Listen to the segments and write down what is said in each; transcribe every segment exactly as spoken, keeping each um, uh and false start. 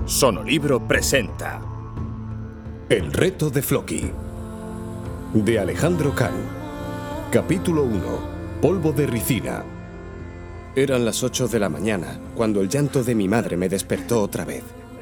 Sonolibro presenta El reto de Floki, de Alejandro Can. Capítulo uno. Polvo de ricina. Eran las ocho de la mañana cuando el llanto de mi madre me despertó otra vez.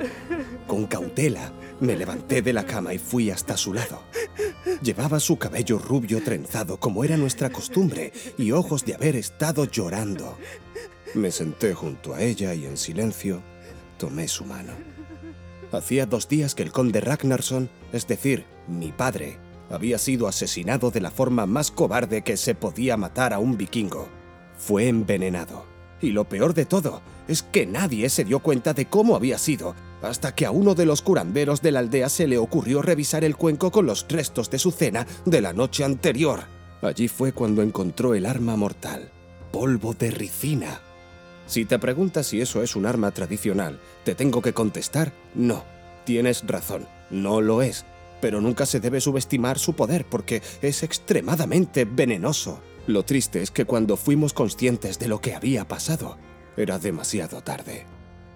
Con cautela me levanté de la cama y fui hasta su lado. Llevaba su cabello rubio trenzado como era nuestra costumbre y ojos de haber estado llorando. Me senté junto a ella y en silencio tomé su mano. Hacía dos días que el conde Ragnarsson, es decir, mi padre, había sido asesinado de la forma más cobarde que se podía matar a un vikingo. Fue envenenado. Y lo peor de todo es que nadie se dio cuenta de cómo había sido, hasta que a uno de los curanderos de la aldea se le ocurrió revisar el cuenco con los restos de su cena de la noche anterior. Allí fue cuando encontró el arma mortal, polvo de ricina. Si te preguntas si eso es un arma tradicional, te tengo que contestar, no. Tienes razón, no lo es. Pero nunca se debe subestimar su poder porque es extremadamente venenoso. Lo triste es que cuando fuimos conscientes de lo que había pasado, era demasiado tarde.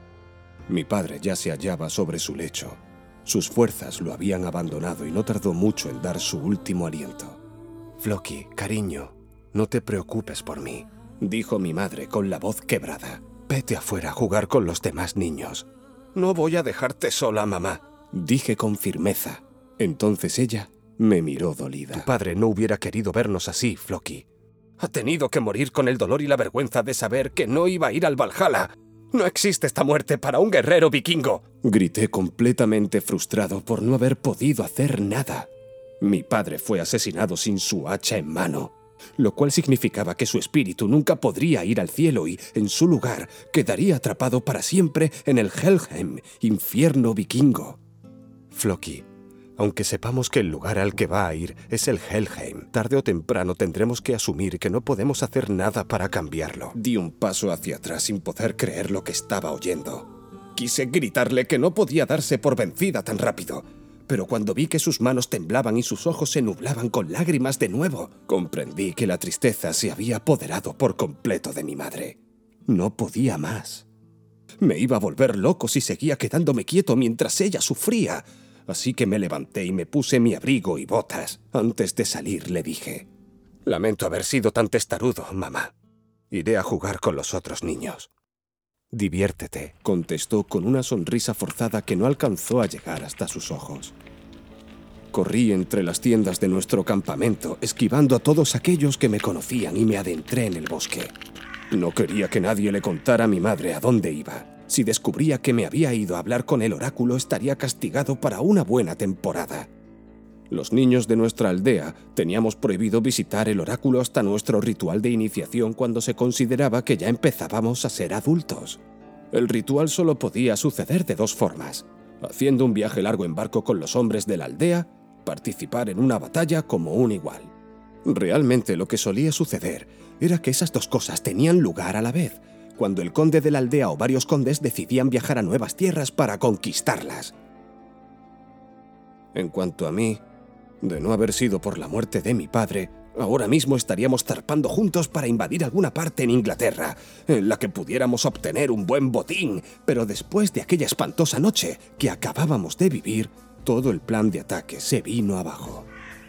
Mi padre ya se hallaba sobre su lecho. Sus fuerzas lo habían abandonado y no tardó mucho en dar su último aliento. «Floki, cariño, no te preocupes por mí», dijo mi madre con la voz quebrada. «Vete afuera a jugar con los demás niños». «No voy a dejarte sola, mamá», dije con firmeza. Entonces ella me miró dolida. «Tu padre no hubiera querido vernos así, Floki. Ha tenido que morir con el dolor y la vergüenza de saber que no iba a ir al Valhalla. No existe esta muerte para un guerrero vikingo», grité completamente frustrado por no haber podido hacer nada. Mi padre fue asesinado sin su hacha en mano, lo cual significaba que su espíritu nunca podría ir al cielo y, en su lugar, quedaría atrapado para siempre en el Helheim, infierno vikingo. «Floki, aunque sepamos que el lugar al que va a ir es el Helheim, tarde o temprano tendremos que asumir que no podemos hacer nada para cambiarlo». Di un paso hacia atrás sin poder creer lo que estaba oyendo. Quise gritarle que no podía darse por vencida tan rápido, pero cuando vi que sus manos temblaban y sus ojos se nublaban con lágrimas de nuevo, comprendí que la tristeza se había apoderado por completo de mi madre. No podía más. Me iba a volver loco si seguía quedándome quieto mientras ella sufría. Así que me levanté y me puse mi abrigo y botas. Antes de salir le dije: «Lamento haber sido tan testarudo, mamá. Iré a jugar con los otros niños». «Diviértete», contestó con una sonrisa forzada que no alcanzó a llegar hasta sus ojos. Corrí entre las tiendas de nuestro campamento, esquivando a todos aquellos que me conocían, y me adentré en el bosque. No quería que nadie le contara a mi madre a dónde iba. Si descubría que me había ido a hablar con el oráculo, estaría castigado para una buena temporada. Los niños de nuestra aldea teníamos prohibido visitar el oráculo hasta nuestro ritual de iniciación, cuando se consideraba que ya empezábamos a ser adultos. El ritual solo podía suceder de dos formas: haciendo un viaje largo en barco con los hombres de la aldea, participar en una batalla como un igual. Realmente lo que solía suceder era que esas dos cosas tenían lugar a la vez, cuando el conde de la aldea o varios condes decidían viajar a nuevas tierras para conquistarlas. En cuanto a mí, de no haber sido por la muerte de mi padre, ahora mismo estaríamos zarpando juntos para invadir alguna parte en Inglaterra, en la que pudiéramos obtener un buen botín. Pero después de aquella espantosa noche que acabábamos de vivir, todo el plan de ataque se vino abajo.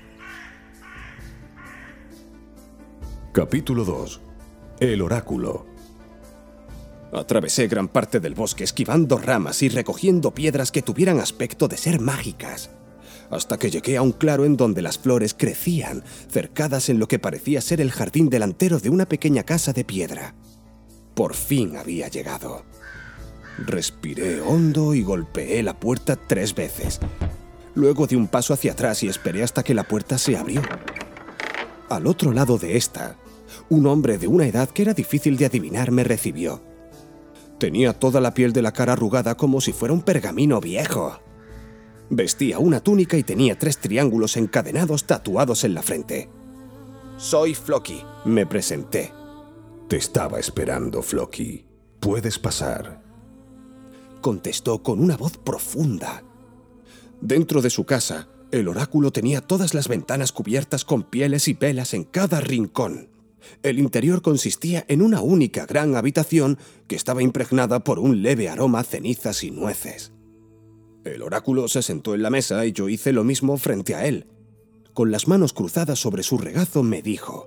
Capítulo dos. El oráculo. Atravesé gran parte del bosque esquivando ramas y recogiendo piedras que tuvieran aspecto de ser mágicas, hasta que llegué a un claro en donde las flores crecían, cercadas en lo que parecía ser el jardín delantero de una pequeña casa de piedra. Por fin había llegado. Respiré hondo y golpeé la puerta tres veces. Luego di un paso hacia atrás y esperé hasta que la puerta se abrió. Al otro lado de esta, un hombre de una edad que era difícil de adivinar me recibió. Tenía toda la piel de la cara arrugada como si fuera un pergamino viejo. Vestía una túnica y tenía tres triángulos encadenados tatuados en la frente. «Soy Floki», me presenté. «Te estaba esperando, Floki. Puedes pasar», contestó con una voz profunda. Dentro de su casa, el oráculo tenía todas las ventanas cubiertas con pieles y velas en cada rincón. El interior consistía en una única gran habitación que estaba impregnada por un leve aroma a cenizas y nueces. El oráculo se sentó en la mesa y yo hice lo mismo frente a él. Con las manos cruzadas sobre su regazo me dijo: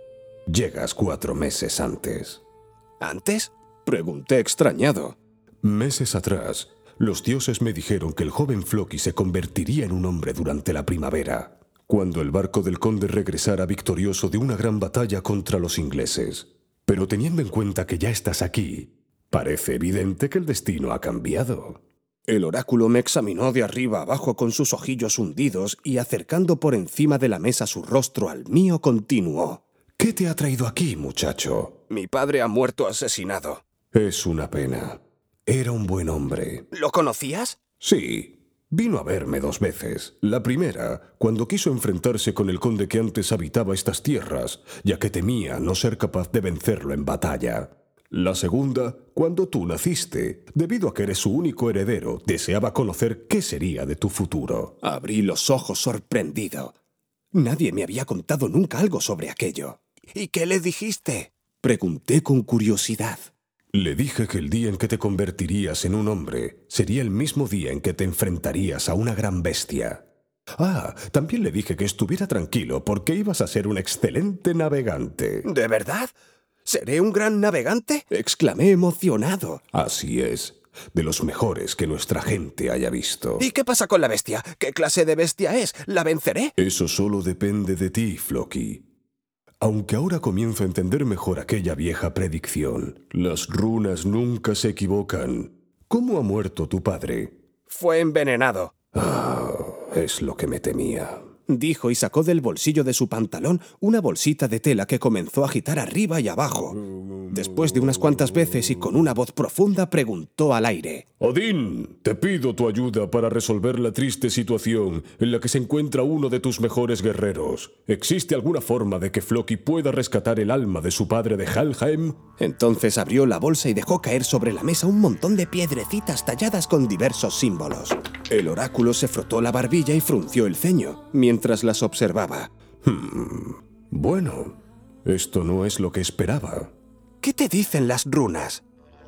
«Llegas cuatro meses antes». ¿Antes?, pregunté extrañado. Meses atrás, los dioses me dijeron que el joven Floki se convertiría en un hombre durante la primavera, cuando el barco del conde regresara victorioso de una gran batalla contra los ingleses. Pero teniendo en cuenta que ya estás aquí, parece evidente que el destino ha cambiado. El oráculo me examinó de arriba abajo con sus ojillos hundidos y, acercando por encima de la mesa su rostro al mío, continuó: «¿Qué te ha traído aquí, muchacho?» «Mi padre ha muerto asesinado». «Es una pena. Era un buen hombre». «¿Lo conocías?» «Sí. Vino a verme dos veces. La primera, cuando quiso enfrentarse con el conde que antes habitaba estas tierras, ya que temía no ser capaz de vencerlo en batalla. La segunda, cuando tú naciste, debido a que eres su único heredero, deseaba conocer qué sería de tu futuro». Abrí los ojos sorprendido. Nadie me había contado nunca algo sobre aquello. «¿Y qué le dijiste?», pregunté con curiosidad. Le dije que el día en que te convertirías en un hombre sería el mismo día en que te enfrentarías a una gran bestia. Ah, también le dije que estuviera tranquilo porque ibas a ser un excelente navegante. ¿De verdad? ¿Seré un gran navegante?, exclamé emocionado. Así es, de los mejores que nuestra gente haya visto. ¿Y qué pasa con la bestia? ¿Qué clase de bestia es? ¿La venceré? Eso solo depende de ti, Floki. Aunque ahora comienzo a entender mejor aquella vieja predicción. Las runas nunca se equivocan. ¿Cómo ha muerto tu padre? Fue envenenado. Ah, es lo que me temía, dijo y sacó del bolsillo de su pantalón una bolsita de tela que comenzó a agitar arriba y abajo. Después de unas cuantas veces y con una voz profunda preguntó al aire: «Odín, te pido tu ayuda para resolver la triste situación en la que se encuentra uno de tus mejores guerreros. ¿Existe alguna forma de que Floki pueda rescatar el alma de su padre de Helheim?» Entonces abrió la bolsa y dejó caer sobre la mesa un montón de piedrecitas talladas con diversos símbolos. El oráculo se frotó la barbilla y frunció el ceño mientras las observaba. Hmm, bueno, esto no es lo que esperaba. ¿Qué te dicen las runas?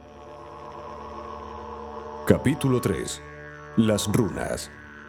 Capítulo tres. Las runas.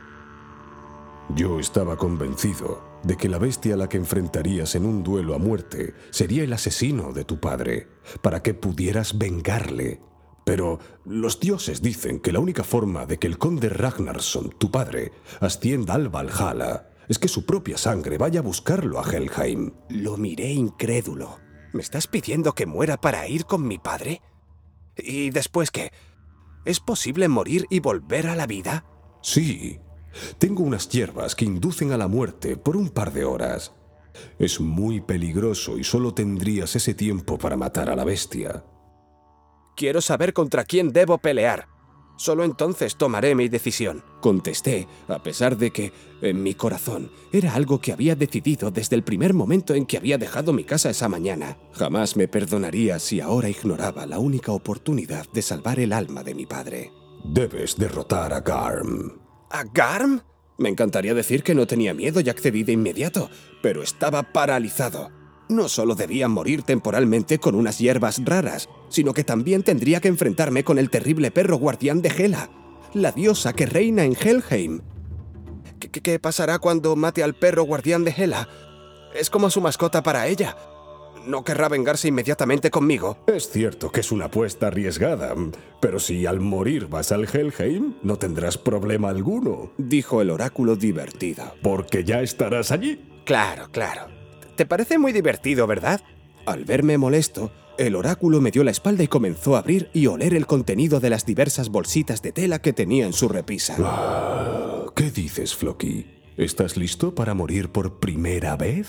Yo estaba convencido de que la bestia a la que enfrentarías en un duelo a muerte sería el asesino de tu padre, para que pudieras vengarle. Pero los dioses dicen que la única forma de que el conde Ragnarsson, tu padre, ascienda al Valhalla es que su propia sangre vaya a buscarlo a Helheim. Lo miré incrédulo. ¿Me estás pidiendo que muera para ir con mi padre? ¿Y después qué? ¿Es posible morir y volver a la vida? Sí. Tengo unas hierbas que inducen a la muerte por un par de horas. Es muy peligroso y solo tendrías ese tiempo para matar a la bestia. Quiero saber contra quién debo pelear. Solo entonces tomaré mi decisión, contesté, a pesar de que, en mi corazón, era algo que había decidido desde el primer momento en que había dejado mi casa esa mañana. Jamás me perdonaría si ahora ignoraba la única oportunidad de salvar el alma de mi padre. Debes derrotar a Garm. ¿A Garm? Me encantaría decir que no tenía miedo y accedí de inmediato, pero estaba paralizado. No solo debía morir temporalmente con unas hierbas raras, sino que también tendría que enfrentarme con el terrible perro guardián de Hela, la diosa que reina en Helheim. ¿Qué, qué pasará cuando mate al perro guardián de Hela? Es como su mascota para ella. ¿No querrá vengarse inmediatamente conmigo? Es cierto que es una apuesta arriesgada, pero si al morir vas al Helheim, no tendrás problema alguno, dijo el oráculo divertido. Porque ya estarás allí. Claro, claro. ¿Te parece muy divertido, verdad? Al verme molesto, el oráculo me dio la espalda y comenzó a abrir y oler el contenido de las diversas bolsitas de tela que tenía en su repisa. Ah, ¿qué dices, Floki? ¿Estás listo para morir por primera vez?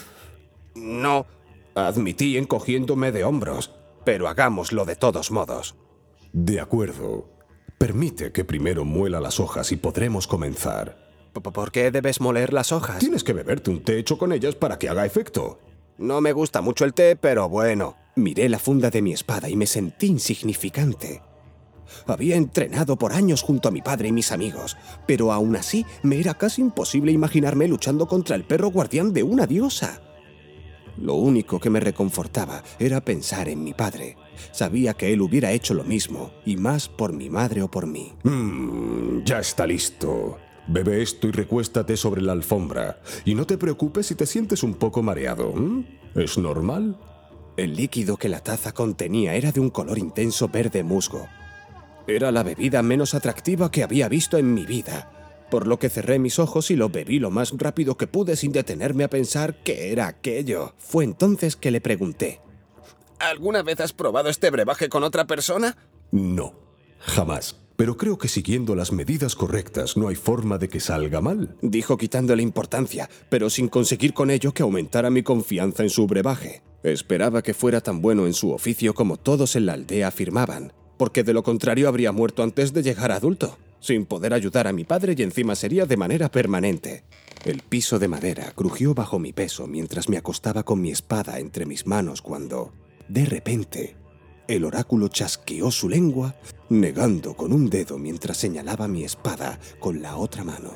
No, admití encogiéndome de hombros, pero hagámoslo de todos modos. De acuerdo. Permite que primero muela las hojas y podremos comenzar. ¿Por qué debes moler las hojas? Tienes que beberte un té hecho con ellas para que haga efecto. No me gusta mucho el té, pero bueno. Miré la funda de mi espada y me sentí insignificante. Había entrenado por años junto a mi padre y mis amigos, pero aún así me era casi imposible imaginarme luchando contra el perro guardián de una diosa. Lo único que me reconfortaba era pensar en mi padre, Sabía que él hubiera hecho lo mismo, y más por mi madre o por mí. Mmm, ya está listo. Bebe esto y recuéstate sobre la alfombra. Y no te preocupes si te sientes un poco mareado. ¿Mm? ¿Es normal? El líquido que la taza contenía era de un color intenso verde musgo. Era la bebida menos atractiva que había visto en mi vida, por lo que cerré mis ojos y lo bebí lo más rápido que pude sin detenerme a pensar qué era aquello. Fue entonces que le pregunté: ¿alguna vez has probado este brebaje con otra persona? No, jamás. Pero creo que siguiendo las medidas correctas no hay forma de que salga mal. Dijo quitándole importancia, pero sin conseguir con ello que aumentara mi confianza en su brebaje. Esperaba que fuera tan bueno en su oficio como todos en la aldea afirmaban, porque de lo contrario habría muerto antes de llegar a adulto, sin poder ayudar a mi padre y encima sería de manera permanente. El piso de madera crujió bajo mi peso mientras me acostaba con mi espada entre mis manos cuando, de repente, el oráculo chasqueó su lengua, negando con un dedo mientras señalaba mi espada con la otra mano.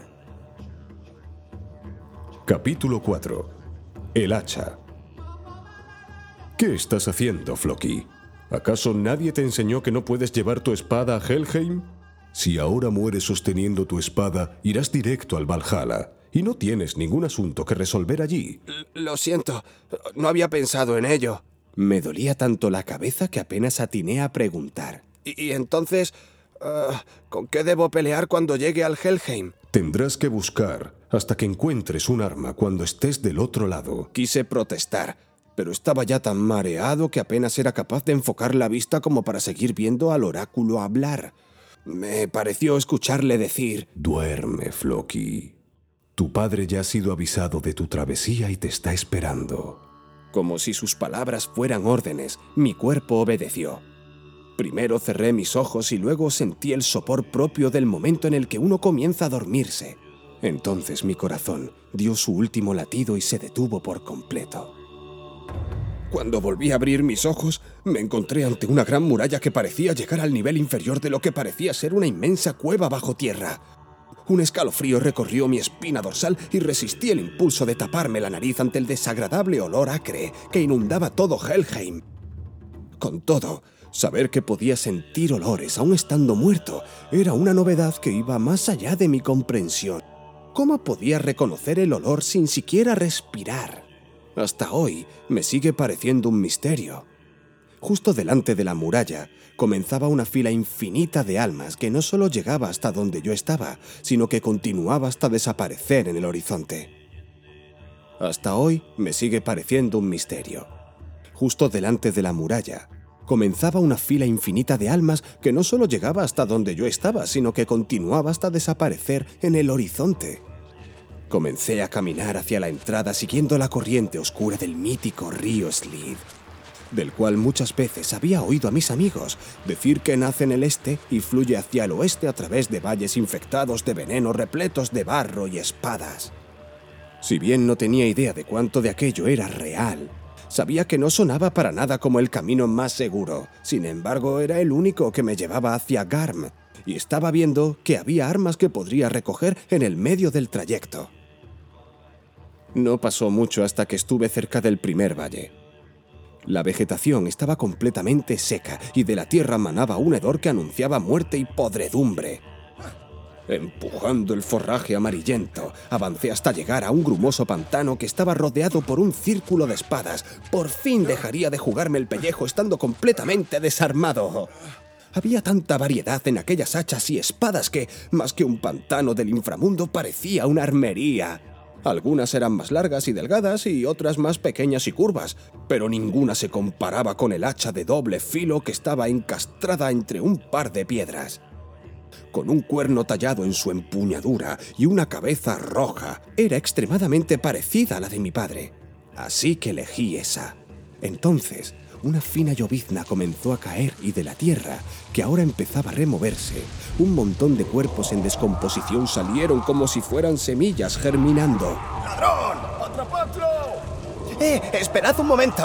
Capítulo cuatro. El hacha. ¿Qué estás haciendo, Floki? ¿Acaso nadie te enseñó que no puedes llevar tu espada a Helheim? Si ahora mueres sosteniendo tu espada, irás directo al Valhalla, y no tienes ningún asunto que resolver allí. Lo siento, no había pensado en ello. Me dolía tanto la cabeza que apenas atiné a preguntar. ¿Y, y entonces, uh, con qué debo pelear cuando llegue al Helheim? Tendrás que buscar hasta que encuentres un arma cuando estés del otro lado. Quise protestar, pero estaba ya tan mareado que apenas era capaz de enfocar la vista como para seguir viendo al oráculo hablar. Me pareció escucharle decir: Duerme, Floki. Tu padre ya ha sido avisado de tu travesía y te está esperando. Como si sus palabras fueran órdenes, mi cuerpo obedeció. Primero cerré mis ojos y luego sentí el sopor propio del momento en el que uno comienza a dormirse. Entonces mi corazón dio su último latido y se detuvo por completo. Cuando volví a abrir mis ojos, me encontré ante una gran muralla que parecía llegar al nivel inferior de lo que parecía ser una inmensa cueva bajo tierra. Un escalofrío recorrió mi espina dorsal y resistí el impulso de taparme la nariz ante el desagradable olor acre que inundaba todo Helheim. Con todo, saber que podía sentir olores aún estando muerto era una novedad que iba más allá de mi comprensión. ¿Cómo podía reconocer el olor sin siquiera respirar? Hasta hoy me sigue pareciendo un misterio. Justo delante de la muralla comenzaba una fila infinita de almas que no solo llegaba hasta donde yo estaba, sino que continuaba hasta desaparecer en el horizonte. Hasta hoy me sigue pareciendo un misterio. Justo delante de la muralla comenzaba una fila infinita de almas que no solo llegaba hasta donde yo estaba, sino que continuaba hasta desaparecer en el horizonte. Comencé a caminar hacia la entrada siguiendo la corriente oscura del mítico río Slid, del cual muchas veces había oído a mis amigos decir que nace en el este y fluye hacia el oeste a través de valles infectados de veneno repletos de barro y espadas. Si bien no tenía idea de cuánto de aquello era real, sabía que no sonaba para nada como el camino más seguro. Sin embargo, era el único que me llevaba hacia Garm, y estaba viendo que había armas que podría recoger en el medio del trayecto. No pasó mucho hasta que estuve cerca del primer valle. La vegetación estaba completamente seca y de la tierra manaba un hedor que anunciaba muerte y podredumbre. Empujando el forraje amarillento, avancé hasta llegar a un grumoso pantano que estaba rodeado por un círculo de espadas. Por fin dejaría de jugarme el pellejo estando completamente desarmado. Había tanta variedad en aquellas hachas y espadas que, más que un pantano del inframundo, parecía una armería. Algunas eran más largas y delgadas y otras más pequeñas y curvas, pero ninguna se comparaba con el hacha de doble filo que estaba encastrada entre un par de piedras. Con un cuerno tallado en su empuñadura y una cabeza roja, era extremadamente parecida a la de mi padre. Así que elegí esa. Entonces, una fina llovizna comenzó a caer y de la tierra, que ahora empezaba a removerse, un montón de cuerpos en descomposición salieron como si fueran semillas germinando. ¡Ladrón! ¡Atrapadlo! ¡Eh! ¡Esperad un momento!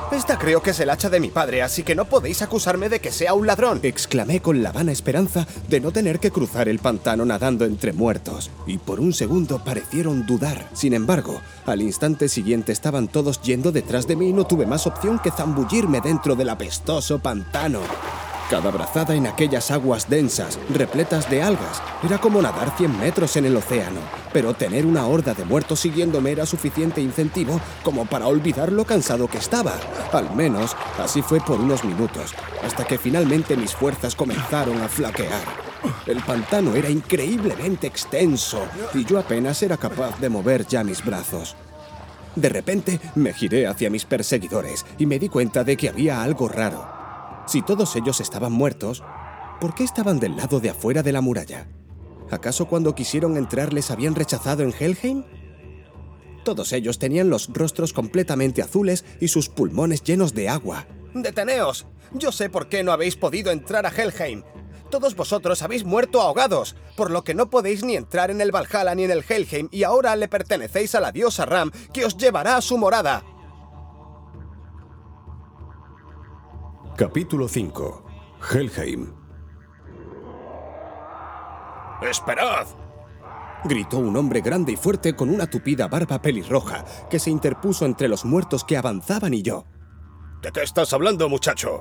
Esta creo que es el hacha de mi padre, así que no podéis acusarme de que sea un ladrón. Exclamé con la vana esperanza de no tener que cruzar el pantano nadando entre muertos, y por un segundo parecieron dudar. Sin embargo, al instante siguiente estaban todos yendo detrás de mí y no tuve más opción que zambullirme dentro del apestoso pantano. Cada brazada en aquellas aguas densas, repletas de algas, era como nadar cien metros en el océano, pero tener una horda de muertos siguiéndome era suficiente incentivo como para olvidar lo cansado que estaba. Al menos, así fue por unos minutos, hasta que finalmente mis fuerzas comenzaron a flaquear. El pantano era increíblemente extenso y yo apenas era capaz de mover ya mis brazos. De repente, me giré hacia mis perseguidores y me di cuenta de que había algo raro. Si todos ellos estaban muertos, ¿por qué estaban del lado de afuera de la muralla? ¿Acaso cuando quisieron entrar les habían rechazado en Helheim? Todos ellos tenían los rostros completamente azules y sus pulmones llenos de agua. ¡Deteneos! Yo sé por qué no habéis podido entrar a Helheim. Todos vosotros habéis muerto ahogados, por lo que no podéis ni entrar en el Valhalla ni en el Helheim, y ahora le pertenecéis a la diosa Ram, que os llevará a su morada. Capítulo cinco. Helheim. ¡Esperad! Gritó un hombre grande y fuerte con una tupida barba pelirroja que se interpuso entre los muertos que avanzaban y yo. ¿De qué estás hablando, muchacho?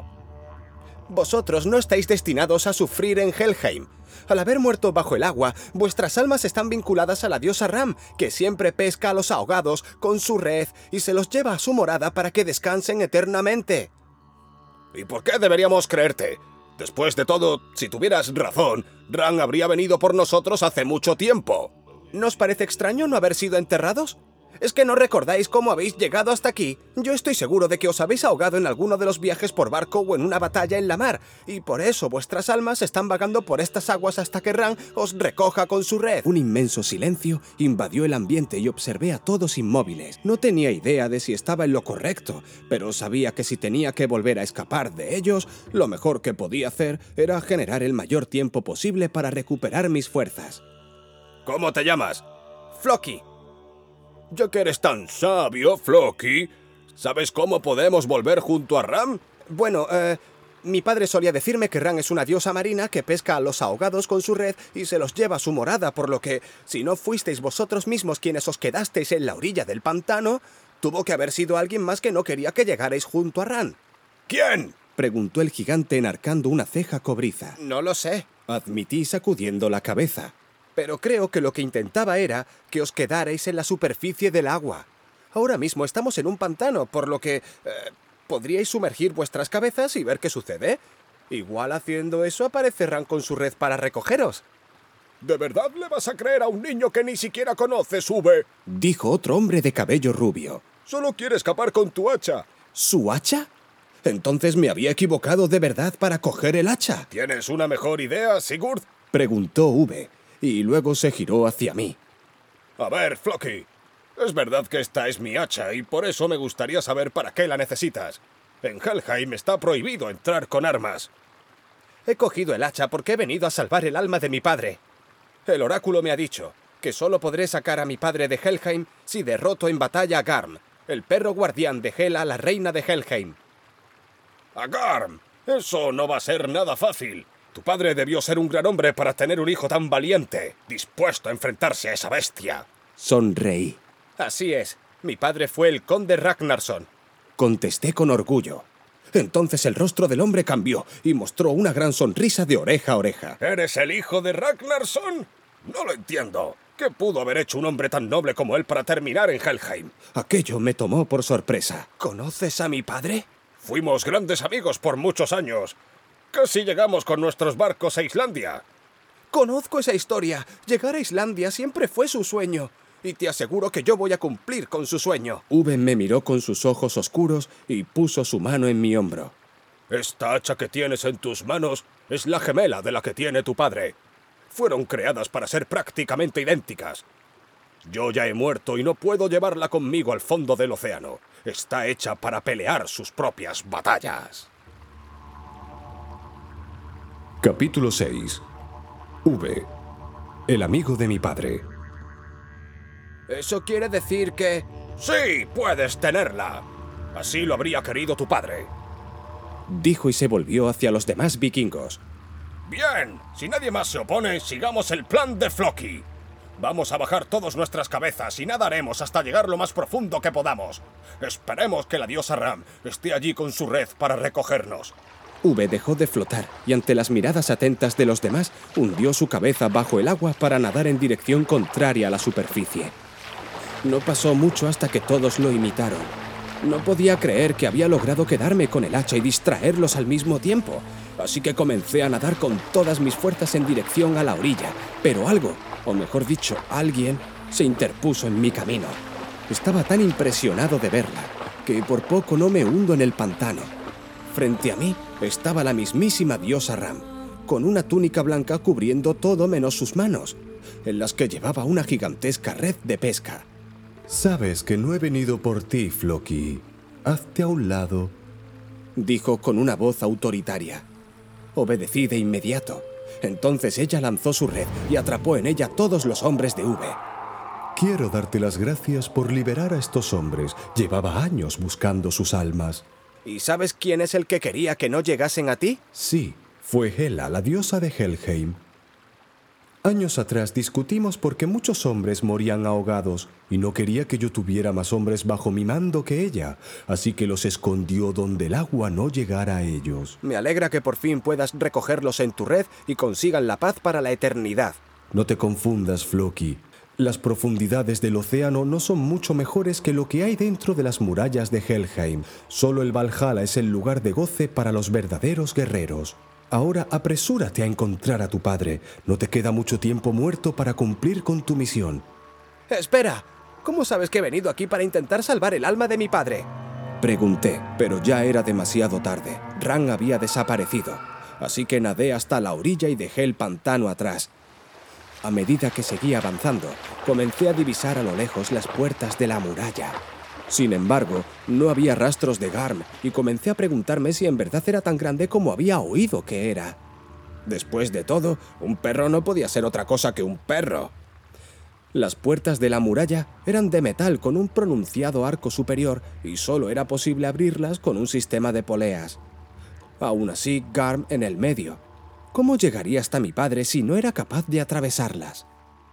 Vosotros no estáis destinados a sufrir en Helheim. Al haber muerto bajo el agua, vuestras almas están vinculadas a la diosa Ram, que siempre pesca a los ahogados con su red y se los lleva a su morada para que descansen eternamente. ¿Y por qué deberíamos creerte? Después de todo, si tuvieras razón, Ram habría venido por nosotros hace mucho tiempo. ¿No os parece extraño no haber sido enterrados? ¿Es que no recordáis cómo habéis llegado hasta aquí? Yo estoy seguro de que os habéis ahogado en alguno de los viajes por barco o en una batalla en la mar, y por eso vuestras almas están vagando por estas aguas hasta que Ram os recoja con su red. Un inmenso silencio invadió el ambiente y observé a todos inmóviles. No tenía idea de si estaba en lo correcto, pero sabía que si tenía que volver a escapar de ellos, lo mejor que podía hacer era generar el mayor tiempo posible para recuperar mis fuerzas. ¿Cómo te llamas? Floki. Ya que eres tan sabio, Floki, ¿sabes cómo podemos volver junto a Ram? Bueno, eh... mi padre solía decirme que Ram es una diosa marina que pesca a los ahogados con su red y se los lleva a su morada, por lo que, si no fuisteis vosotros mismos quienes os quedasteis en la orilla del pantano, tuvo que haber sido alguien más que no quería que llegarais junto a Ram. ¿Quién? Preguntó el gigante enarcando una ceja cobriza. No lo sé, admití sacudiendo la cabeza. Pero creo que lo que intentaba era que os quedarais en la superficie del agua. Ahora mismo estamos en un pantano, por lo que... Eh, podríais sumergir vuestras cabezas y ver qué sucede. Igual haciendo eso aparece Ram con su red para recogeros. ¿De verdad le vas a creer a un niño que ni siquiera conoces, Ube? Dijo otro hombre de cabello rubio. Solo quiere escapar con tu hacha. ¿Su hacha? Entonces me había equivocado de verdad para coger el hacha. ¿Tienes una mejor idea, Sigurd? Preguntó Ube, y luego se giró hacia mí. A ver, Floki, es verdad que esta es mi hacha y por eso me gustaría saber para qué la necesitas. En Helheim está prohibido entrar con armas. He cogido el hacha porque he venido a salvar el alma de mi padre. El oráculo me ha dicho que solo podré sacar a mi padre de Helheim si derroto en batalla a Garm, el perro guardián de Hela, la reina de Helheim. ¡A Garm! Eso no va a ser nada fácil. Tu padre debió ser un gran hombre para tener un hijo tan valiente, dispuesto a enfrentarse a esa bestia. Sonreí. Así es, mi padre fue el conde Ragnarsson. Contesté con orgullo. Entonces el rostro del hombre cambió y mostró una gran sonrisa de oreja a oreja. ¿Eres el hijo de Ragnarsson? No lo entiendo. ¿Qué pudo haber hecho un hombre tan noble como él para terminar en Helheim? Aquello me tomó por sorpresa. ¿Conoces a mi padre? Fuimos grandes amigos por muchos años. Casi llegamos con nuestros barcos a Islandia. Conozco esa historia. Llegar a Islandia siempre fue su sueño. Y te aseguro que yo voy a cumplir con su sueño. Uben me miró con sus ojos oscuros y puso su mano en mi hombro. Esta hacha que tienes en tus manos es la gemela de la que tiene tu padre. Fueron creadas para ser prácticamente idénticas. Yo ya he muerto y no puedo llevarla conmigo al fondo del océano. Está hecha para pelear sus propias batallas. Capítulo seis. Ube, el amigo de mi padre. ¿Eso quiere decir que...? ¡Sí, puedes tenerla! Así lo habría querido tu padre. Dijo y se volvió hacia los demás vikingos. Bien, si nadie más se opone, sigamos el plan de Floki. Vamos a bajar todas nuestras cabezas y nadaremos hasta llegar lo más profundo que podamos. Esperemos que la diosa Ram esté allí con su red para recogernos. V dejó de flotar y ante las miradas atentas de los demás, hundió su cabeza bajo el agua para nadar en dirección contraria a la superficie. No pasó mucho hasta que todos lo imitaron. No podía creer que había logrado quedarme con el hacha y distraerlos al mismo tiempo, así que comencé a nadar con todas mis fuerzas en dirección a la orilla, pero algo, o mejor dicho, alguien, se interpuso en mi camino. Estaba tan impresionado de verla, que por poco no me hundo en el pantano. Frente a mí estaba la mismísima diosa Ram, con una túnica blanca cubriendo todo menos sus manos, en las que llevaba una gigantesca red de pesca. Sabes que no he venido por ti, Floki. Hazte a un lado, dijo con una voz autoritaria. Obedecí de inmediato. Entonces ella lanzó su red y atrapó en ella todos los hombres de V. Quiero darte las gracias por liberar a estos hombres. Llevaba años buscando sus almas. ¿Y sabes quién es el que quería que no llegasen a ti? Sí, fue Hela, la diosa de Helheim. Años atrás discutimos porque muchos hombres morían ahogados y no quería que yo tuviera más hombres bajo mi mando que ella, así que los escondió donde el agua no llegara a ellos. Me alegra que por fin puedas recogerlos en tu red y consigan la paz para la eternidad. No te confundas, Floki. Las profundidades del océano no son mucho mejores que lo que hay dentro de las murallas de Helheim. Solo el Valhalla es el lugar de goce para los verdaderos guerreros. Ahora apresúrate a encontrar a tu padre. No te queda mucho tiempo muerto para cumplir con tu misión. ¡Espera! ¿Cómo sabes que he venido aquí para intentar salvar el alma de mi padre? Pregunté, pero ya era demasiado tarde. Ran había desaparecido, así que nadé hasta la orilla y dejé el pantano atrás. A medida que seguía avanzando, comencé a divisar a lo lejos las puertas de la muralla. Sin embargo, no había rastros de Garm y comencé a preguntarme si en verdad era tan grande como había oído que era. Después de todo, un perro no podía ser otra cosa que un perro. Las puertas de la muralla eran de metal con un pronunciado arco superior y solo era posible abrirlas con un sistema de poleas. Aún así, Garm en el medio. ¿Cómo llegaría hasta mi padre si no era capaz de atravesarlas?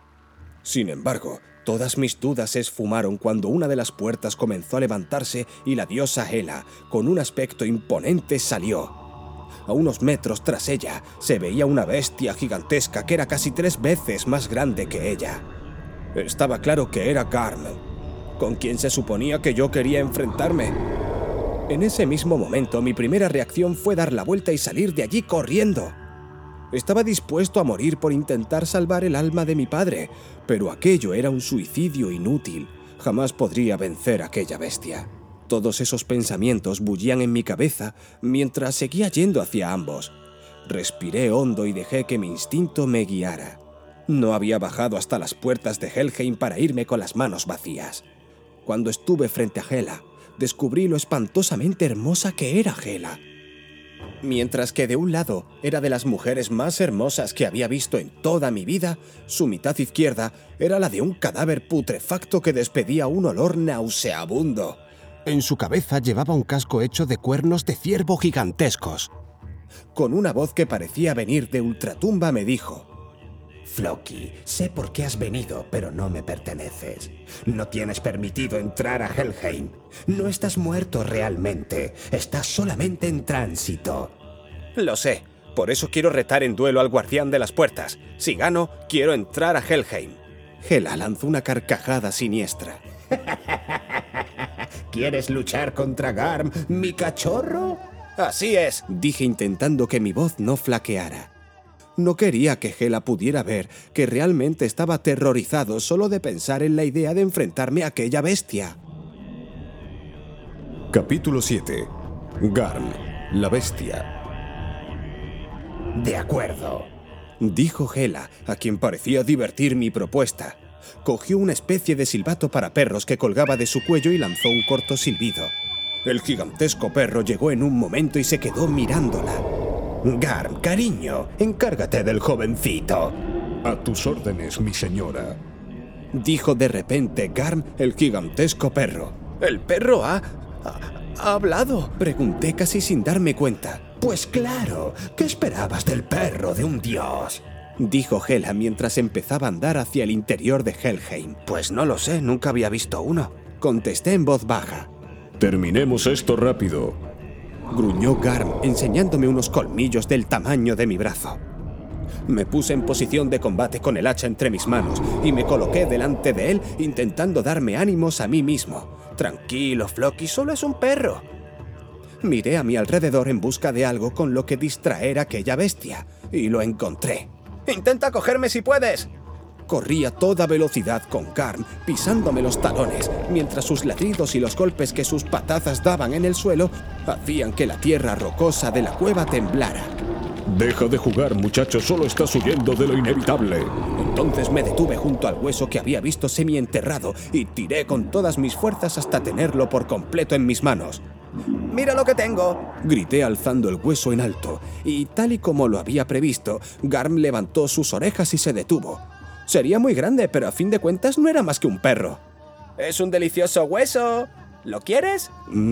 Sin embargo, todas mis dudas se esfumaron cuando una de las puertas comenzó a levantarse y la diosa Hela, con un aspecto imponente, salió. A unos metros tras ella se veía una bestia gigantesca que era casi tres veces más grande que ella. Estaba claro que era Garm, con quien se suponía que yo quería enfrentarme. En ese mismo momento, mi primera reacción fue dar la vuelta y salir de allí corriendo. Estaba dispuesto a morir por intentar salvar el alma de mi padre, pero aquello era un suicidio inútil. Jamás podría vencer a aquella bestia. Todos esos pensamientos bullían en mi cabeza mientras seguía yendo hacia ambos. Respiré hondo y dejé que mi instinto me guiara. No había bajado hasta las puertas de Helheim para irme con las manos vacías. Cuando estuve frente a Hela, descubrí lo espantosamente hermosa que era Hela. Mientras que de un lado era de las mujeres más hermosas que había visto en toda mi vida, su mitad izquierda era la de un cadáver putrefacto que despedía un olor nauseabundo. En su cabeza llevaba un casco hecho de cuernos de ciervo gigantescos. Con una voz que parecía venir de ultratumba me dijo: Floki, sé por qué has venido, pero no me perteneces. No tienes permitido entrar a Helheim. No estás muerto realmente, estás solamente en tránsito. Lo sé, por eso quiero retar en duelo al guardián de las puertas. Si gano, quiero entrar a Helheim. Hela lanzó una carcajada siniestra. ¿Quieres luchar contra Garm, mi cachorro? Así es, dije intentando que mi voz no flaqueara. No quería que Hela pudiera ver que realmente estaba aterrorizado solo de pensar en la idea de enfrentarme a aquella bestia. Capítulo siete. Garm, la bestia. De acuerdo, dijo Hela, a quien parecía divertir mi propuesta. Cogió una especie de silbato para perros que colgaba de su cuello y lanzó un corto silbido. El gigantesco perro llegó en un momento y se quedó mirándola. Garm, cariño, encárgate del jovencito. A tus órdenes, mi señora, dijo de repente Garm, el gigantesco perro. El perro ha... ¿Ha hablado? Pregunté casi sin darme cuenta. Pues claro, ¿qué esperabas del perro de un dios? Dijo Hela mientras empezaba a andar hacia el interior de Helheim. Pues no lo sé, nunca había visto uno. Contesté en voz baja. Terminemos esto rápido. Gruñó Garm, enseñándome unos colmillos del tamaño de mi brazo. Me puse en posición de combate con el hacha entre mis manos y me coloqué delante de él intentando darme ánimos a mí mismo. Tranquilo, Floki, solo es un perro. Miré a mi alrededor en busca de algo con lo que distraer a aquella bestia y lo encontré. ¡Intenta cogerme si puedes! Corrí a toda velocidad con Garm, pisándome los talones, mientras sus ladridos y los golpes que sus patazas daban en el suelo hacían que la tierra rocosa de la cueva temblara. Deja de jugar, muchacho, solo estás huyendo de lo inevitable. Entonces me detuve junto al hueso que había visto semienterrado y tiré con todas mis fuerzas hasta tenerlo por completo en mis manos. ¡Mira lo que tengo!, grité alzando el hueso en alto, y tal y como lo había previsto, Garm levantó sus orejas y se detuvo. Sería muy grande, pero a fin de cuentas no era más que un perro. ¡Es un delicioso hueso! ¿Lo quieres?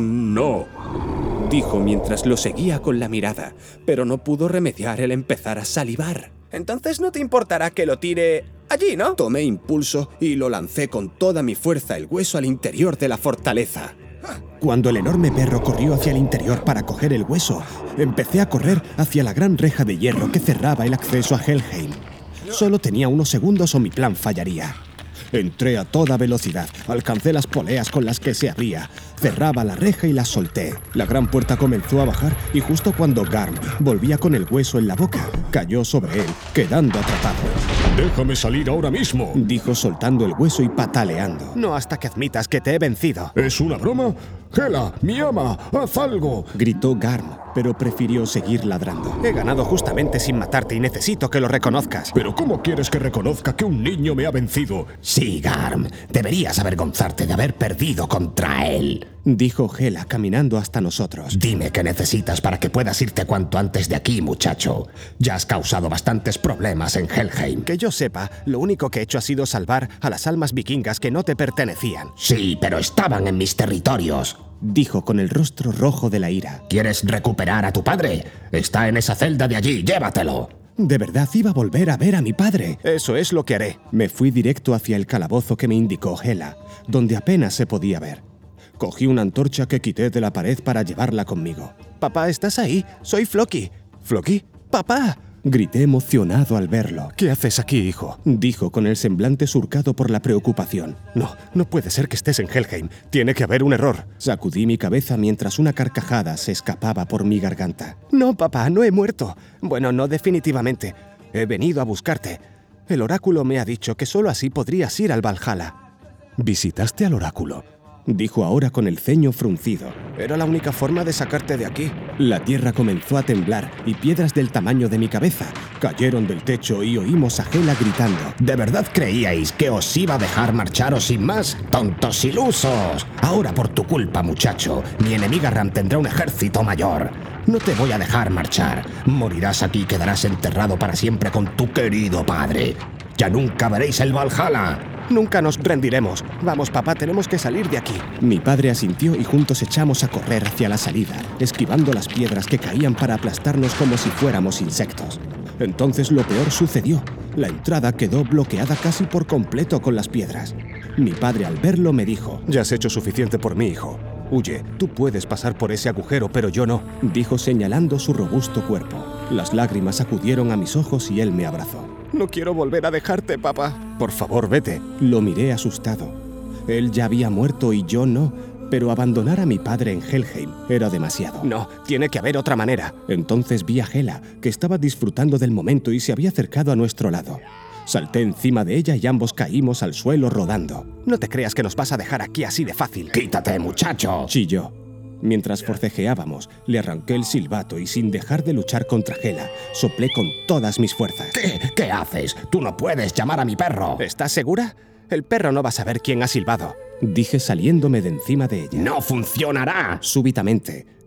No, dijo mientras lo seguía con la mirada, pero no pudo remediar el empezar a salivar. Entonces no te importará que lo tire allí, ¿no? Tomé impulso y lo lancé con toda mi fuerza el hueso al interior de la fortaleza. Cuando el enorme perro corrió hacia el interior para coger el hueso, empecé a correr hacia la gran reja de hierro que cerraba el acceso a Helheim. Solo tenía unos segundos o mi plan fallaría. Entré a toda velocidad, alcancé las poleas con las que se abría, cerraba la reja y la solté. La gran puerta comenzó a bajar y justo cuando Garm volvía con el hueso en la boca, cayó sobre él, quedando atrapado. déjame salir ahora mismo, dijo soltando el hueso y pataleando. No hasta que admitas que te he vencido. ¿Es una broma? Hela, mi ama, haz algo, gritó Garm, pero prefirió seguir ladrando. He ganado justamente sin matarte y necesito que lo reconozcas. ¿Pero cómo quieres que reconozca que un niño me ha vencido? Sí, Garm, deberías avergonzarte de haber perdido contra él, dijo Hela caminando hasta nosotros. Dime qué necesitas para que puedas irte cuanto antes de aquí, muchacho. Ya has causado bastantes problemas en Helheim. Que yo sepa, lo único que he hecho ha sido salvar a las almas vikingas que no te pertenecían. Sí, pero estaban en mis territorios, dijo con el rostro rojo de la ira. ¿Quieres recuperar a tu padre? Está en esa celda de allí, llévatelo. ¿De verdad iba a volver a ver a mi padre? Eso es lo que haré. Me fui directo hacia el calabozo que me indicó Hela, donde apenas se podía ver. Cogí una antorcha que quité de la pared para llevarla conmigo. «Papá, ¿estás ahí? Soy Floki». «¿Floki? ¡Papá!», grité emocionado al verlo. «¿Qué haces aquí, hijo?», dijo con el semblante surcado por la preocupación. «No, no puede ser que estés en Helheim. Tiene que haber un error». Sacudí mi cabeza mientras una carcajada se escapaba por mi garganta. «No, papá, no he muerto. Bueno, no definitivamente. He venido a buscarte. El oráculo me ha dicho que solo así podrías ir al Valhalla». «¿Visitaste al oráculo?», dijo ahora con el ceño fruncido. «Era la única forma de sacarte de aquí». La tierra comenzó a temblar y piedras del tamaño de mi cabeza cayeron del techo y oímos a Hela gritando. ¿De verdad creíais que os iba a dejar marcharos sin más? ¡Tontos ilusos! Ahora por tu culpa, muchacho, mi enemiga Ram tendrá un ejército mayor. No te voy a dejar marchar. Morirás aquí y quedarás enterrado para siempre con tu querido padre. Ya nunca veréis el Valhalla. «Nunca nos rendiremos. Vamos, papá, tenemos que salir de aquí». Mi padre asintió y juntos echamos a correr hacia la salida, esquivando las piedras que caían para aplastarnos como si fuéramos insectos. Entonces lo peor sucedió. La entrada quedó bloqueada casi por completo con las piedras. Mi padre, al verlo, me dijo: «Ya has hecho suficiente por mí, hijo. Huye, tú puedes pasar por ese agujero, pero yo no», dijo señalando su robusto cuerpo. Las lágrimas acudieron a mis ojos y él me abrazó. «No quiero volver a dejarte, papá». «Por favor, vete». Lo miré asustado. Él ya había muerto y yo no, pero abandonar a mi padre en Helheim era demasiado. «No, tiene que haber otra manera». Entonces vi a Hela, que estaba disfrutando del momento y se había acercado a nuestro lado. Salté encima de ella y ambos caímos al suelo rodando. «No te creas que nos vas a dejar aquí así de fácil». «Quítate, muchacho», chilló. Mientras forcejeábamos, le arranqué el silbato y sin dejar de luchar contra Hela, soplé con todas mis fuerzas. ¿Qué? ¿Qué haces? Tú no puedes llamar a mi perro. ¿Estás segura? El perro no va a saber quién ha silbado, dije saliéndome de encima de ella. ¡No funcionará! Súbitamente,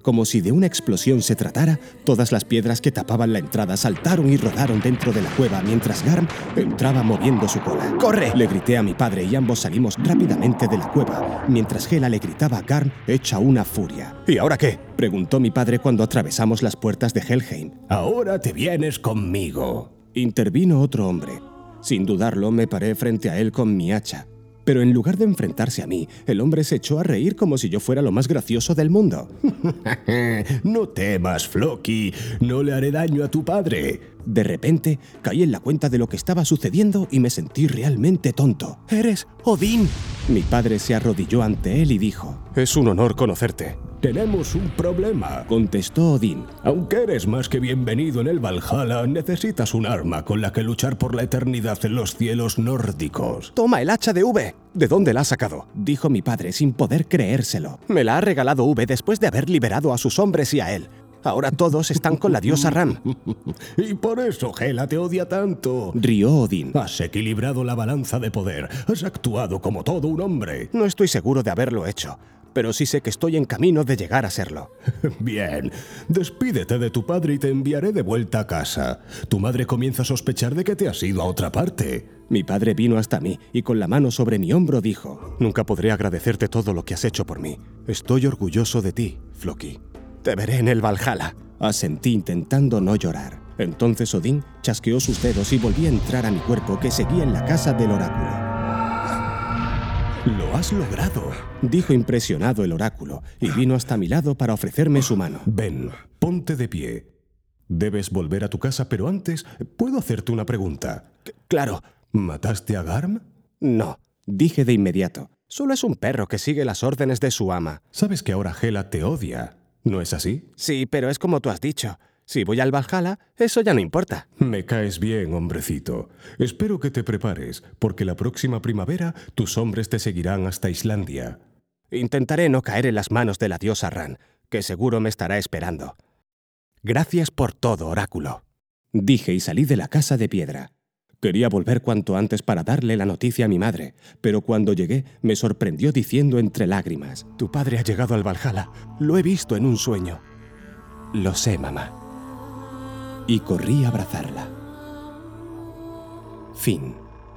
Como si de una explosión se tratara, todas las piedras que tapaban la entrada saltaron y rodaron dentro de la cueva mientras Garm entraba moviendo su cola. ¡Corre! Le grité a mi padre y ambos salimos rápidamente de la cueva, mientras Hela le gritaba a Garm hecha una furia. ¿Y ahora qué?, preguntó mi padre cuando atravesamos las puertas de Helheim. Ahora te vienes conmigo. Intervino otro hombre. Sin dudarlo, me paré frente a él con mi hacha. Pero en lugar de enfrentarse a mí, el hombre se echó a reír como si yo fuera lo más gracioso del mundo. No temas, Floki. No le haré daño a tu padre. De repente, caí en la cuenta de lo que estaba sucediendo y me sentí realmente tonto. ¡Eres Odín! Mi padre se arrodilló ante él y dijo: Es un honor conocerte. Tenemos un problema, contestó Odín. Aunque eres más que bienvenido en el Valhalla, necesitas un arma con la que luchar por la eternidad en los cielos nórdicos. ¡Toma el hacha de V! ¿De dónde la has sacado?, dijo mi padre sin poder creérselo. Me la ha regalado V después de haber liberado a sus hombres y a él. Ahora todos están con la diosa Ram. Y por eso Hela te odia tanto. Rió Odín. Has equilibrado la balanza de poder. Has actuado como todo un hombre. No estoy seguro de haberlo hecho, pero sí sé que estoy en camino de llegar a serlo. Bien, despídete de tu padre y te enviaré de vuelta a casa. Tu madre comienza a sospechar de que te has ido a otra parte. Mi padre vino hasta mí y con la mano sobre mi hombro dijo: Nunca podré agradecerte todo lo que has hecho por mí. Estoy orgulloso de ti, Floki. Te veré en el Valhalla. Asentí intentando no llorar. Entonces Odín chasqueó sus dedos y volví a entrar a mi cuerpo, que seguía en la casa del oráculo. ¡Lo has logrado!, dijo impresionado el oráculo, y vino hasta mi lado para ofrecerme su mano. Ven, ponte de pie. Debes volver a tu casa, pero antes, ¿puedo hacerte una pregunta? C- claro. ¿Mataste a Garm? No, dije de inmediato. Solo es un perro que sigue las órdenes de su ama. Sabes que ahora Hela te odia, ¿no es así? Sí, pero es como tú has dicho. Si voy al Valhalla, eso ya no importa. Me caes bien, hombrecito. Espero que te prepares, porque la próxima primavera tus hombres te seguirán hasta Islandia. Intentaré no caer en las manos de la diosa Ran, que seguro me estará esperando. Gracias por todo, oráculo, dije y salí de la casa de piedra. Quería volver cuanto antes para darle la noticia a mi madre, pero cuando llegué me sorprendió diciendo entre lágrimas: Tu padre ha llegado al Valhalla. Lo he visto en un sueño. Lo sé, mamá. Y corrí a abrazarla. Fin.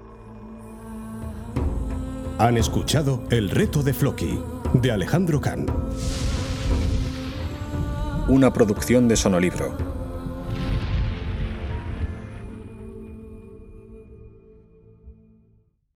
Han escuchado El reto de Floki, de Alejandro Can. Una producción de Sonolibro.